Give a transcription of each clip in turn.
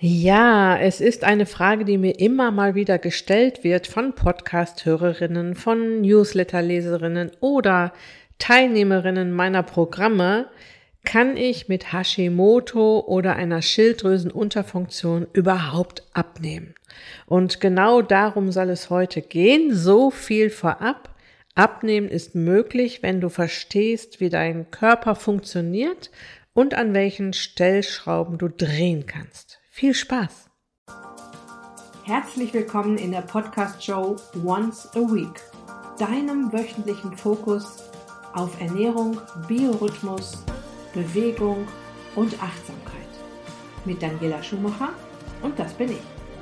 Ja, es ist eine Frage, die mir immer mal wieder gestellt wird von Podcast-Hörerinnen, von Newsletter-Leserinnen oder Teilnehmerinnen meiner Programme. Kann ich mit Hashimoto oder einer Schilddrüsenunterfunktion überhaupt abnehmen? Und genau darum soll es heute gehen. So viel vorab. Abnehmen ist möglich, wenn du verstehst, wie dein Körper funktioniert und an welchen Stellschrauben du drehen kannst. Viel Spaß! Herzlich willkommen in der Podcast-Show Once a Week, deinem wöchentlichen Fokus auf Ernährung, Biorhythmus, Bewegung und Achtsamkeit. Mit Daniela Schumacher und das bin ich.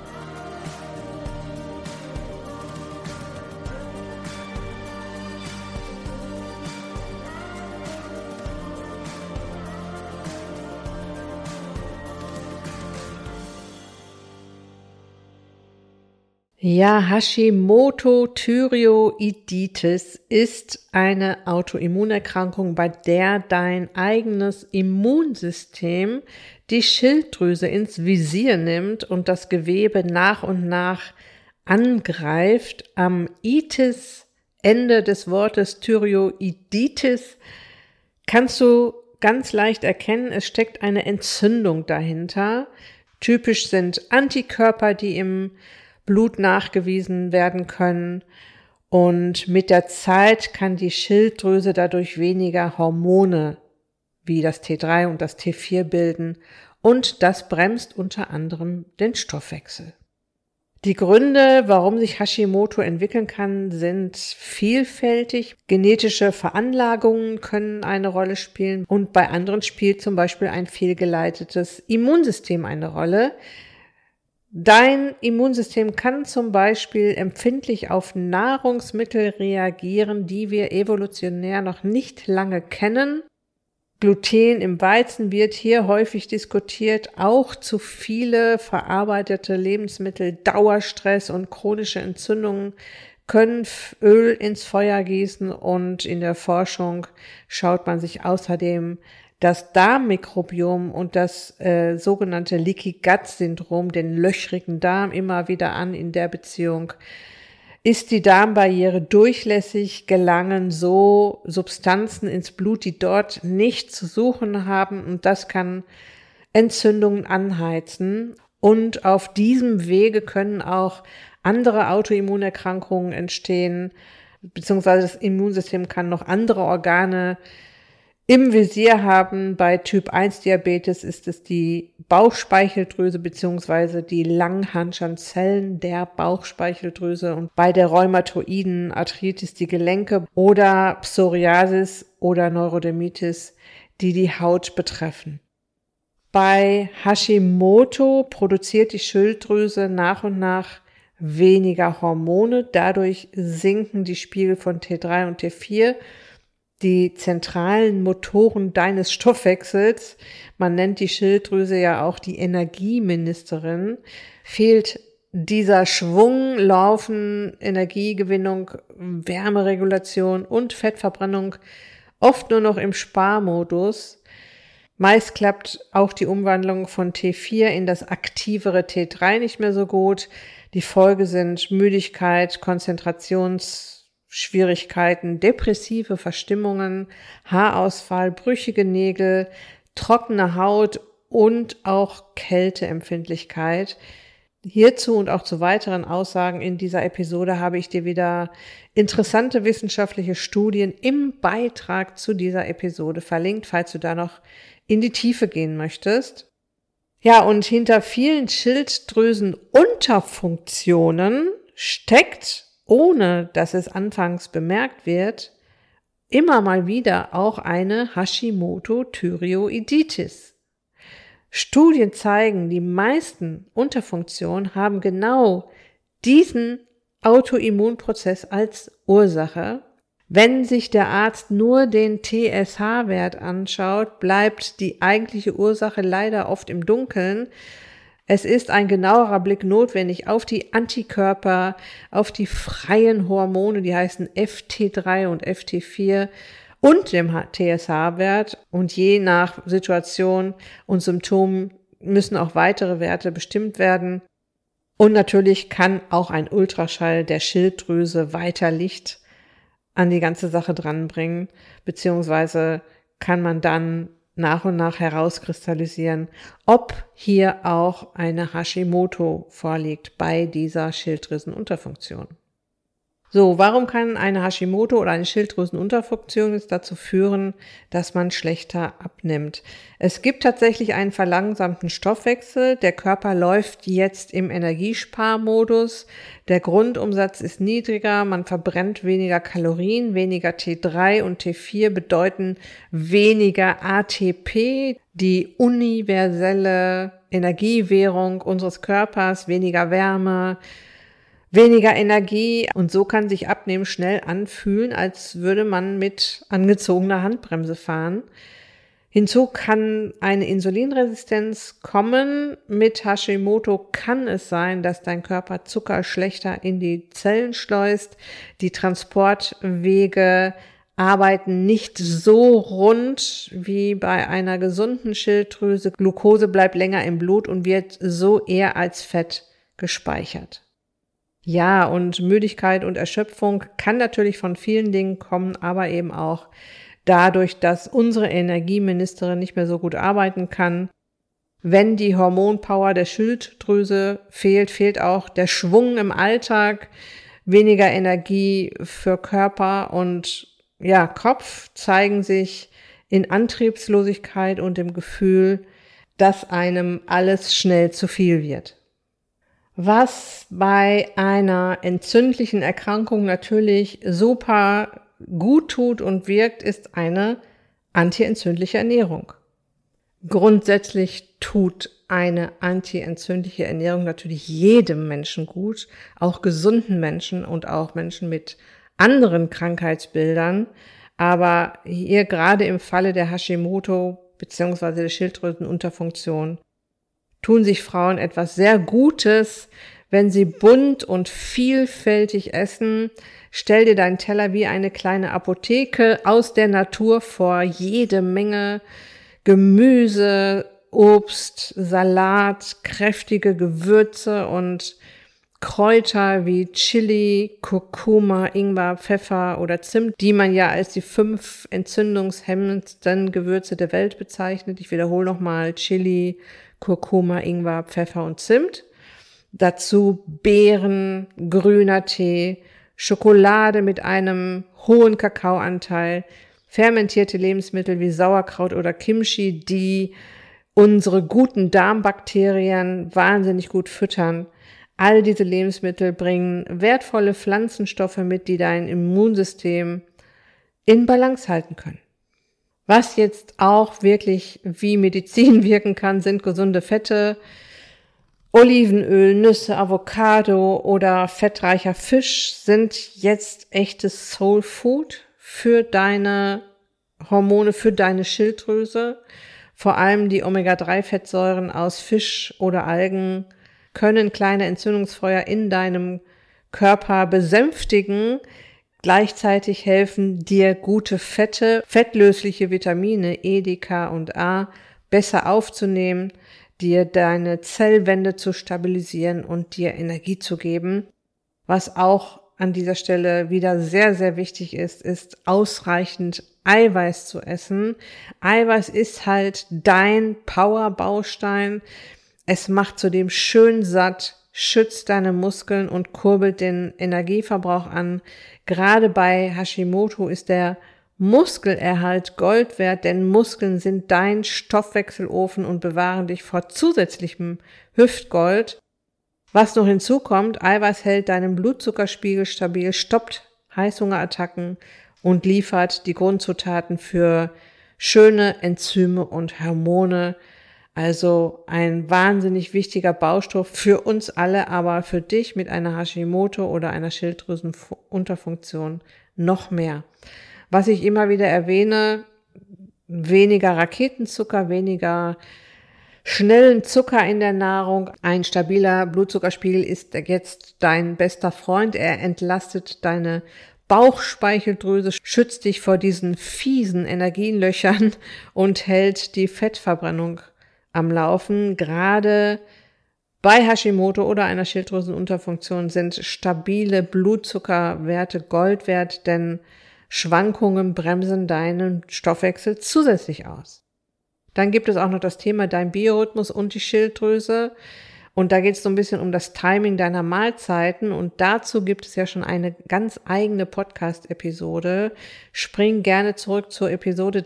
Ja, Hashimoto-Thyreoiditis ist eine Autoimmunerkrankung, bei der dein eigenes Immunsystem die Schilddrüse ins Visier nimmt und das Gewebe nach und nach angreift. Am Itis, Ende des Wortes Thyreoiditis, kannst du ganz leicht erkennen, es steckt eine Entzündung dahinter. Typisch sind Antikörper, die im Blut nachgewiesen werden können, und mit der Zeit kann die Schilddrüse dadurch weniger Hormone wie das T3 und das T4 bilden und das bremst unter anderem den Stoffwechsel. Die Gründe, warum sich Hashimoto entwickeln kann, sind vielfältig. Genetische Veranlagungen können eine Rolle spielen und bei anderen spielt zum Beispiel ein fehlgeleitetes Immunsystem eine Rolle. Dein Immunsystem kann zum Beispiel empfindlich auf Nahrungsmittel reagieren, die wir evolutionär noch nicht lange kennen. Gluten im Weizen wird hier häufig diskutiert, auch zu viele verarbeitete Lebensmittel, Dauerstress und chronische Entzündungen können Öl ins Feuer gießen, und in der Forschung schaut man sich außerdem das Darmmikrobiom und das sogenannte Leaky Gut Syndrom, den löchrigen Darm, immer wieder an in der Beziehung. Ist die Darmbarriere durchlässig, gelangen so Substanzen ins Blut, die dort nicht zu suchen haben, und das kann Entzündungen anheizen. Und auf diesem Wege können auch andere Autoimmunerkrankungen entstehen, beziehungsweise das Immunsystem kann noch andere Organe im Visier haben. Bei Typ-1-Diabetes ist es die Bauchspeicheldrüse bzw. die Langhirnschanzellen der Bauchspeicheldrüse und bei der rheumatoiden Arthritis die Gelenke oder Psoriasis oder Neurodermitis, die Haut betreffen. Bei Hashimoto produziert die Schilddrüse nach und nach weniger Hormone, dadurch sinken die Spiegel von T3 und T4, die zentralen Motoren deines Stoffwechsels. Man nennt die Schilddrüse ja auch die Energieministerin. Fehlt dieser Schwung, laufen Energiegewinnung, Wärmeregulation und Fettverbrennung oft nur noch im Sparmodus. Meist klappt auch die Umwandlung von T4 in das aktivere T3 nicht mehr so gut. Die Folge sind Müdigkeit, Konzentrationsschwierigkeiten, depressive Verstimmungen, Haarausfall, brüchige Nägel, trockene Haut und auch Kälteempfindlichkeit. Hierzu und auch zu weiteren Aussagen in dieser Episode habe ich dir wieder interessante wissenschaftliche Studien im Beitrag zu dieser Episode verlinkt, falls du da noch in die Tiefe gehen möchtest. Ja, und hinter vielen Schilddrüsenunterfunktionen steckt, ohne dass es anfangs bemerkt wird, immer mal wieder auch eine Hashimoto-Thyreoiditis. Studien zeigen, die meisten Unterfunktionen haben genau diesen Autoimmunprozess als Ursache. Wenn sich der Arzt nur den TSH-Wert anschaut, bleibt die eigentliche Ursache leider oft im Dunkeln. Es ist ein genauerer Blick notwendig auf die Antikörper, auf die freien Hormone, die heißen FT3 und FT4 und dem TSH-Wert. Und je nach Situation und Symptomen müssen auch weitere Werte bestimmt werden. Und natürlich kann auch ein Ultraschall der Schilddrüse weiter Licht an die ganze Sache dranbringen, beziehungsweise kann man dann nach und nach herauskristallisieren, ob hier auch eine Hashimoto vorliegt bei dieser Schilddrüsenunterfunktion. So, warum kann eine Hashimoto oder eine Schilddrüsenunterfunktion jetzt dazu führen, dass man schlechter abnimmt? Es gibt tatsächlich einen verlangsamten Stoffwechsel. Der Körper läuft jetzt im Energiesparmodus. Der Grundumsatz ist niedriger. Man verbrennt weniger Kalorien. Weniger T3 und T4 bedeuten weniger ATP, die universelle Energiewährung unseres Körpers, weniger Wärme, weniger Energie, und so kann sich Abnehmen schnell anfühlen, als würde man mit angezogener Handbremse fahren. Hinzu kann eine Insulinresistenz kommen. Mit Hashimoto kann es sein, dass dein Körper Zucker schlechter in die Zellen schleust. Die Transportwege arbeiten nicht so rund wie bei einer gesunden Schilddrüse. Glucose bleibt länger im Blut und wird so eher als Fett gespeichert. Ja, und Müdigkeit und Erschöpfung kann natürlich von vielen Dingen kommen, aber eben auch dadurch, dass unsere Energieministerin nicht mehr so gut arbeiten kann. Wenn die Hormonpower der Schilddrüse fehlt, fehlt auch der Schwung im Alltag, weniger Energie für Körper und Kopf zeigen sich in Antriebslosigkeit und dem Gefühl, dass einem alles schnell zu viel wird. Was bei einer entzündlichen Erkrankung natürlich super gut tut und wirkt, ist eine antientzündliche Ernährung. Grundsätzlich tut eine antientzündliche Ernährung natürlich jedem Menschen gut, auch gesunden Menschen und auch Menschen mit anderen Krankheitsbildern. Aber hier gerade im Falle der Hashimoto bzw. der Schilddrüsenunterfunktion tun sich Frauen etwas sehr Gutes, wenn sie bunt und vielfältig essen. Stell dir deinen Teller wie eine kleine Apotheke aus der Natur vor. Jede Menge Gemüse, Obst, Salat, kräftige Gewürze und Kräuter wie Chili, Kurkuma, Ingwer, Pfeffer oder Zimt, die man ja als die 5 entzündungshemmendsten Gewürze der Welt bezeichnet. Ich wiederhole nochmal: Chili, Kurkuma, Ingwer, Pfeffer und Zimt. Dazu Beeren, grüner Tee, Schokolade mit einem hohen Kakaoanteil, fermentierte Lebensmittel wie Sauerkraut oder Kimchi, die unsere guten Darmbakterien wahnsinnig gut füttern. All diese Lebensmittel bringen wertvolle Pflanzenstoffe mit, die dein Immunsystem in Balance halten können. Was jetzt auch wirklich wie Medizin wirken kann, sind gesunde Fette, Olivenöl, Nüsse, Avocado oder fettreicher Fisch sind jetzt echtes Soul Food für deine Hormone, für deine Schilddrüse. Vor allem die Omega-3-Fettsäuren aus Fisch oder Algen können kleine Entzündungsfeuer in deinem Körper besänftigen. Gleichzeitig helfen dir gute Fette, fettlösliche Vitamine E, D, K und A besser aufzunehmen, dir deine Zellwände zu stabilisieren und dir Energie zu geben. Was auch an dieser Stelle wieder sehr, sehr wichtig ist, ist ausreichend Eiweiß zu essen. Eiweiß ist halt dein Powerbaustein. Es macht zudem schön satt, schützt deine Muskeln und kurbelt den Energieverbrauch an. Gerade bei Hashimoto ist der Muskelerhalt Gold wert, denn Muskeln sind dein Stoffwechselofen und bewahren dich vor zusätzlichem Hüftgold. Was noch hinzukommt: Eiweiß hält deinen Blutzuckerspiegel stabil, stoppt Heißhungerattacken und liefert die Grundzutaten für schöne Enzyme und Hormone. Also ein wahnsinnig wichtiger Baustoff für uns alle, aber für dich mit einer Hashimoto oder einer Schilddrüsenunterfunktion noch mehr. Was ich immer wieder erwähne: weniger Raketenzucker, weniger schnellen Zucker in der Nahrung. Ein stabiler Blutzuckerspiegel ist jetzt dein bester Freund. Er entlastet deine Bauchspeicheldrüse, schützt dich vor diesen fiesen Energielöchern und hält die Fettverbrennung am Laufen. Gerade bei Hashimoto oder einer Schilddrüsenunterfunktion sind stabile Blutzuckerwerte Gold wert, denn Schwankungen bremsen deinen Stoffwechsel zusätzlich aus. Dann gibt es auch noch das Thema dein Biorhythmus und die Schilddrüse. Und da geht es so ein bisschen um das Timing deiner Mahlzeiten. Und dazu gibt es ja schon eine ganz eigene Podcast-Episode. Spring gerne zurück zur Episode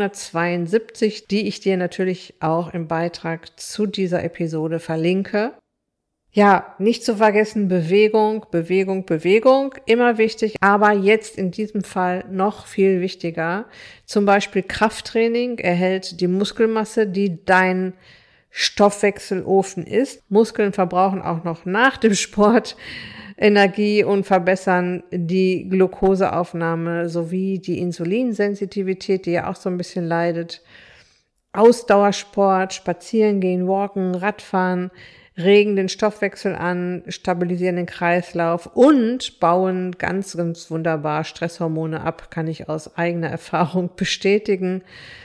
372, die ich dir natürlich auch im Beitrag zu dieser Episode verlinke. Ja, nicht zu vergessen, Bewegung, Bewegung, Bewegung, immer wichtig, aber jetzt in diesem Fall noch viel wichtiger. Zum Beispiel Krafttraining erhält die Muskelmasse, die dein Stoffwechselofen ist. Muskeln verbrauchen auch noch nach dem Sport Energie und verbessern die Glukoseaufnahme sowie die Insulinsensitivität, die ja auch so ein bisschen leidet. Ausdauersport, Spazieren gehen, Walken, Radfahren, regen den Stoffwechsel an, stabilisieren den Kreislauf und bauen ganz, ganz wunderbar Stresshormone ab, kann ich aus eigener Erfahrung bestätigen.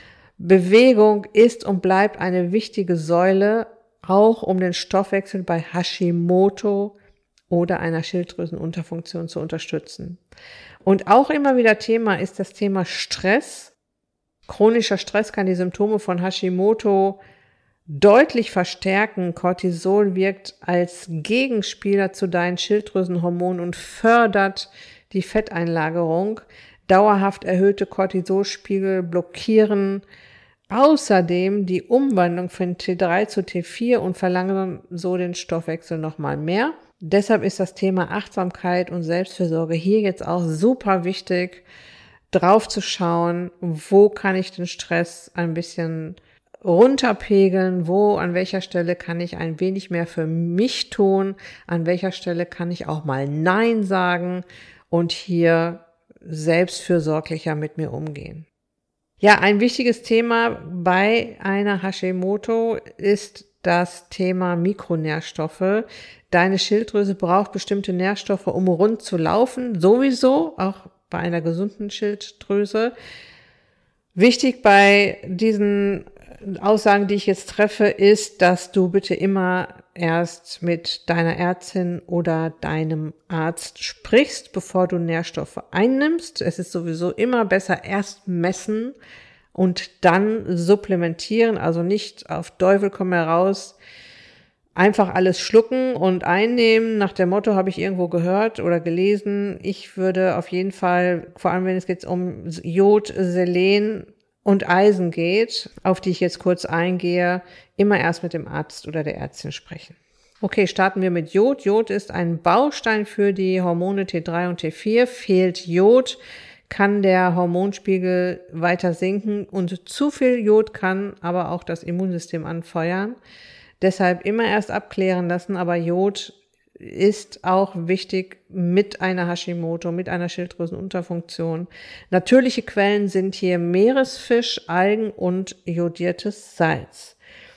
Bewegung ist und bleibt eine wichtige Säule, auch um den Stoffwechsel bei Hashimoto oder einer Schilddrüsenunterfunktion zu unterstützen. Und auch immer wieder Thema ist das Thema Stress. Chronischer Stress kann die Symptome von Hashimoto deutlich verstärken. Cortisol wirkt als Gegenspieler zu deinen Schilddrüsenhormonen und fördert die Fetteinlagerung. Dauerhaft erhöhte Cortisolspiegel blockieren außerdem die Umwandlung von T3 zu T4 und verlangsamen so den Stoffwechsel nochmal mehr. Deshalb ist das Thema Achtsamkeit und Selbstfürsorge hier jetzt auch super wichtig, drauf zu schauen, wo kann ich den Stress ein bisschen runterpegeln, an welcher Stelle kann ich ein wenig mehr für mich tun, an welcher Stelle kann ich auch mal Nein sagen und hier selbstfürsorglicher mit mir umgehen. Ja, ein wichtiges Thema bei einer Hashimoto ist das Thema Mikronährstoffe. Deine Schilddrüse braucht bestimmte Nährstoffe, um rund zu laufen, sowieso, auch bei einer gesunden Schilddrüse. Wichtig bei diesen Aussagen, die ich jetzt treffe, ist, dass du bitte immer erst mit deiner Ärztin oder deinem Arzt sprichst, bevor du Nährstoffe einnimmst. Es ist sowieso immer besser erst messen und dann supplementieren, also nicht auf Teufel komm heraus einfach alles schlucken und einnehmen. Nach dem Motto habe ich irgendwo gehört oder gelesen. Ich würde auf jeden Fall, vor allem wenn es jetzt um Jod, Selen und Eisen geht, auf die ich jetzt kurz eingehe, immer erst mit dem Arzt oder der Ärztin sprechen. Okay, starten wir mit Jod. Jod ist ein Baustein für die Hormone T3 und T4. Fehlt Jod, kann der Hormonspiegel weiter sinken und zu viel Jod kann aber auch das Immunsystem anfeuern. Deshalb immer erst abklären lassen, aber Jod ist auch wichtig mit einer Hashimoto, mit einer Schilddrüsenunterfunktion. Natürliche Quellen sind hier Meeresfisch, Algen und jodiertes Salz.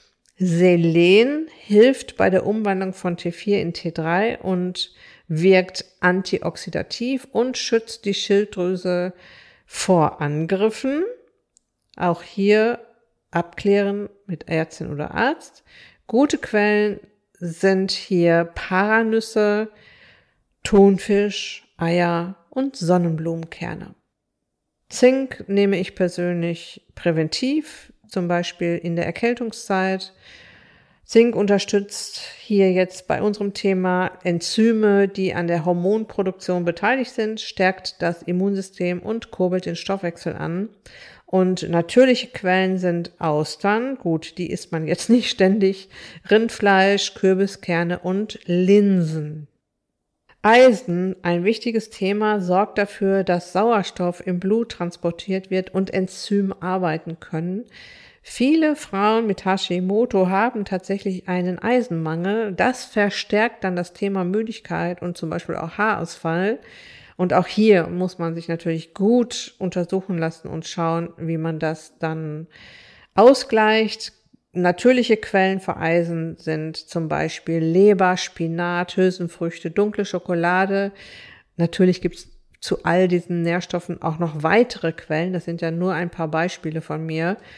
Selen hilft bei der Umwandlung von T4 in T3 und wirkt antioxidativ und schützt die Schilddrüse vor Angriffen. Auch hier abklären mit Ärztin oder Arzt. Gute Quellen sind hier Paranüsse, Thunfisch, Eier und Sonnenblumenkerne. Zink nehme ich persönlich präventiv, zum Beispiel in der Erkältungszeit. Zink unterstützt hier jetzt bei unserem Thema Enzyme, die an der Hormonproduktion beteiligt sind, stärkt das Immunsystem und kurbelt den Stoffwechsel an. Und natürliche Quellen sind Austern, gut, die isst man jetzt nicht ständig, Rindfleisch, Kürbiskerne und Linsen. Eisen, ein wichtiges Thema, sorgt dafür, dass Sauerstoff im Blut transportiert wird und Enzyme arbeiten können. Viele Frauen mit Hashimoto haben tatsächlich einen Eisenmangel. Das verstärkt dann das Thema Müdigkeit und zum Beispiel auch Haarausfall. Und auch hier muss man sich natürlich gut untersuchen lassen und schauen, wie man das dann ausgleicht. Natürliche Quellen für Eisen sind zum Beispiel Leber, Spinat, Hülsenfrüchte, dunkle Schokolade. Natürlich gibt es zu all diesen Nährstoffen auch noch weitere Quellen. Das sind ja nur ein paar Beispiele von mir.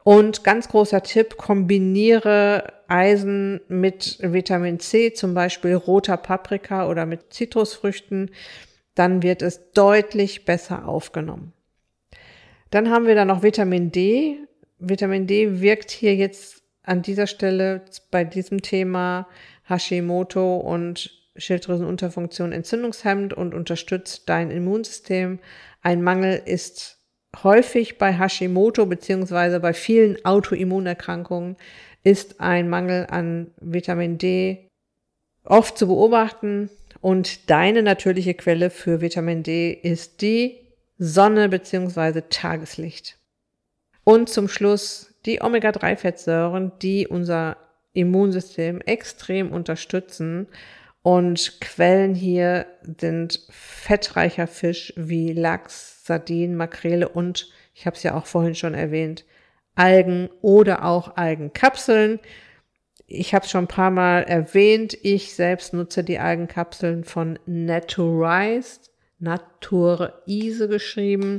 Und ganz großer Tipp, kombiniere Eisen mit Vitamin C, zum Beispiel roter Paprika oder mit Zitrusfrüchten, dann wird es deutlich besser aufgenommen. Dann haben wir da noch Vitamin D. Vitamin D wirkt hier jetzt an dieser Stelle bei diesem Thema Hashimoto und Schilddrüsenunterfunktion entzündungshemmend und unterstützt dein Immunsystem. Ein Mangel ist häufig bei Hashimoto beziehungsweise bei vielen Autoimmunerkrankungen ist ein Mangel an Vitamin D oft zu beobachten. Und deine natürliche Quelle für Vitamin D ist die Sonne bzw. Tageslicht. Und zum Schluss die Omega-3-Fettsäuren, die unser Immunsystem extrem unterstützen. Und Quellen hier sind fettreicher Fisch wie Lachs, Sardinen, Makrele und, ich habe es ja auch vorhin schon erwähnt, Algen oder auch Algenkapseln. Ich habe es schon ein paar Mal erwähnt, ich selbst nutze die Algenkapseln von Naturized, Natureise geschrieben.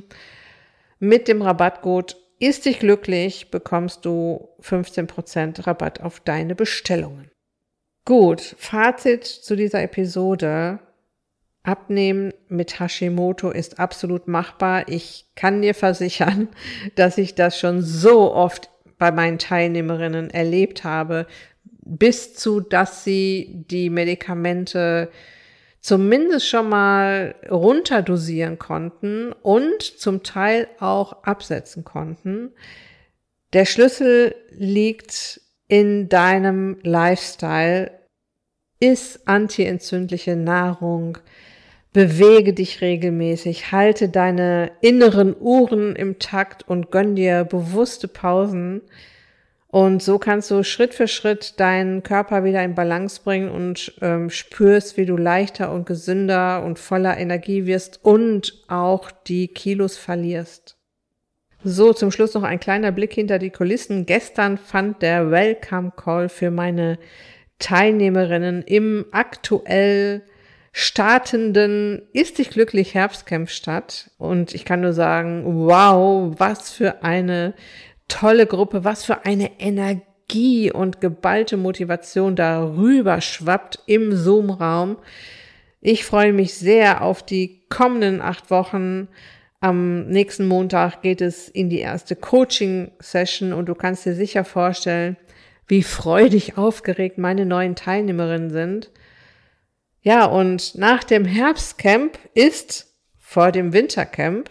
Mit dem Rabattcode Ist dich glücklich bekommst du 15% Rabatt auf deine Bestellungen. Gut, Fazit zu dieser Episode. Abnehmen mit Hashimoto ist absolut machbar. Ich kann dir versichern, dass ich das schon so oft bei meinen Teilnehmerinnen erlebt habe, bis zu, dass sie die Medikamente zumindest schon mal runterdosieren konnten und zum Teil auch absetzen konnten. Der Schlüssel liegt in deinem Lifestyle. Iss antientzündliche Nahrung, bewege dich regelmäßig, halte deine inneren Uhren im Takt und gönn dir bewusste Pausen. Und so kannst du Schritt für Schritt deinen Körper wieder in Balance bringen und spürst, wie du leichter und gesünder und voller Energie wirst und auch die Kilos verlierst. So, zum Schluss noch ein kleiner Blick hinter die Kulissen. Gestern fand der Welcome Call für meine Teilnehmerinnen im aktuell startenden Ist dich glücklich Herbstcamp statt. Und ich kann nur sagen, wow, was für eine tolle Gruppe, was für eine Energie und geballte Motivation darüber schwappt im Zoom-Raum. Ich freue mich sehr auf die kommenden 8 Wochen. Am nächsten Montag geht es in die erste Coaching-Session und du kannst dir sicher vorstellen, wie freudig aufgeregt meine neuen Teilnehmerinnen sind. Ja, und nach dem Herbstcamp ist vor dem Wintercamp.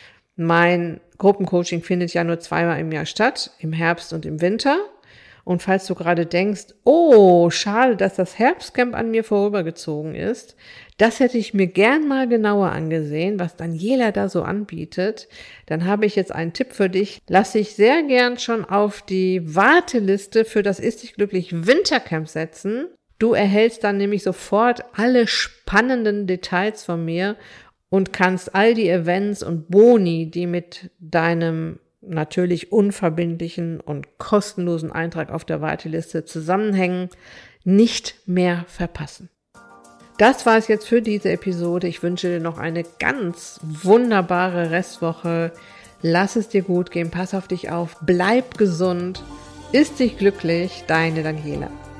Mein Gruppencoaching findet ja nur 2-mal im Jahr statt, im Herbst und im Winter. Und falls du gerade denkst, oh, schade, dass das Herbstcamp an mir vorübergezogen ist, das hätte ich mir gern mal genauer angesehen, was Daniela da so anbietet, dann habe ich jetzt einen Tipp für dich. Lass dich sehr gern schon auf die Warteliste für das Ist dich glücklich Wintercamp setzen. Du erhältst dann nämlich sofort alle spannenden Details von mir und kannst all die Events und Boni, die mit deinem natürlich unverbindlichen und kostenlosen Eintrag auf der Warteliste zusammenhängen, nicht mehr verpassen. Das war es jetzt für diese Episode. Ich wünsche dir noch eine ganz wunderbare Restwoche. Lass es dir gut gehen, pass auf dich auf, bleib gesund, ist dich glücklich, deine Daniela.